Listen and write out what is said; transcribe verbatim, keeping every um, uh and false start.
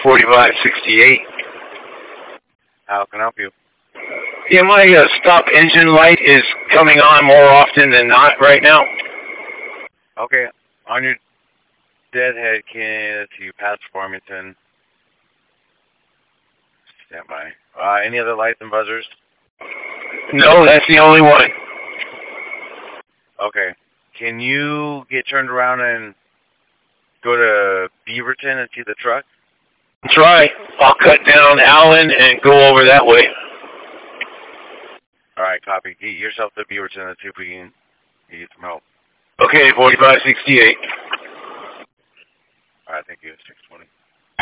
forty-five sixty-eight. How can I help you? Yeah, my uh, stop engine light is coming on more often than not right now. Okay. On your deadhead, can let's see, pass Farmington. Stand by. Uh, any other lights and buzzers? No, that's the only one. Okay. Can you get turned around and go to Beaverton and see the truck? That's right. I'll cut down Allen and go over that way. All right, copy. Get yourself to Beaverton and see if we can get some help. Okay, forty-five sixty-eight. All right, thank you. six twenty.